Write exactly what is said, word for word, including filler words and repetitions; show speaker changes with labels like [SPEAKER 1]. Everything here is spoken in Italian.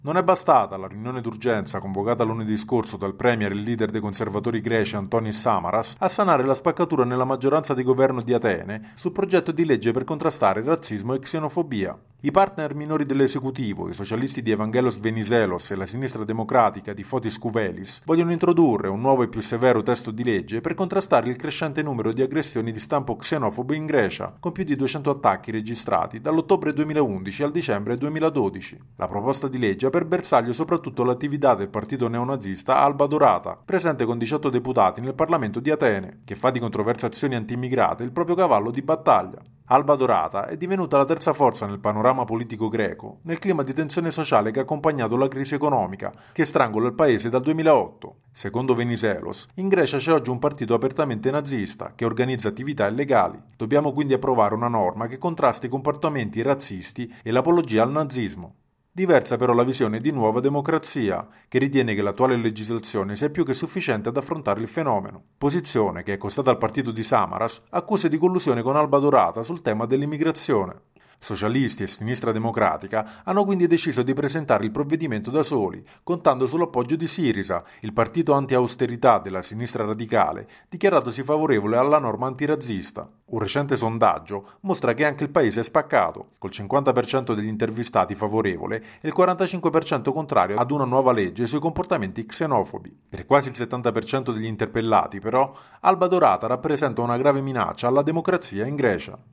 [SPEAKER 1] Non è bastata la riunione d'urgenza convocata lunedì scorso dal premier e il leader dei conservatori greci Antonis Samaras a sanare la spaccatura nella maggioranza di governo di Atene sul progetto di legge per contrastare razzismo e xenofobia. I partner minori dell'esecutivo, i socialisti di Evangelos Venizelos e la sinistra democratica di Fotis Kouvelis, vogliono introdurre un nuovo e più severo testo di legge per contrastare il crescente numero di aggressioni di stampo xenofobo in Grecia, con più di duecento attacchi registrati dall'ottobre duemilaundici al dicembre duemiladodici. La proposta di legge per bersaglio soprattutto l'attività del partito neonazista Alba Dorata, presente con diciotto deputati nel Parlamento di Atene, che fa di controversazioni anti-immigrate il proprio cavallo di battaglia. Alba Dorata è divenuta la terza forza nel panorama politico greco, nel clima di tensione sociale che ha accompagnato la crisi economica, che strangola il paese dal duemilaotto. Secondo Venizelos, in Grecia c'è oggi un partito apertamente nazista, che organizza attività illegali. Dobbiamo quindi approvare una norma che contrasti i comportamenti razzisti e l'apologia al nazismo. Diversa però la visione di Nuova Democrazia, che ritiene che l'attuale legislazione sia più che sufficiente ad affrontare il fenomeno, posizione che è costata al partito di Samaras accuse di collusione con Alba Dorata sul tema dell'immigrazione. Socialisti e sinistra democratica hanno quindi deciso di presentare il provvedimento da soli, contando sull'appoggio di Syriza, il partito anti-austerità della sinistra radicale, dichiaratosi favorevole alla norma antirazzista. Un recente sondaggio mostra che anche il paese è spaccato, col cinquanta per cento degli intervistati favorevole e il quarantacinque per cento contrario ad una nuova legge sui comportamenti xenofobi. Per quasi il settanta per cento degli interpellati, però, Alba Dorata rappresenta una grave minaccia alla democrazia in Grecia.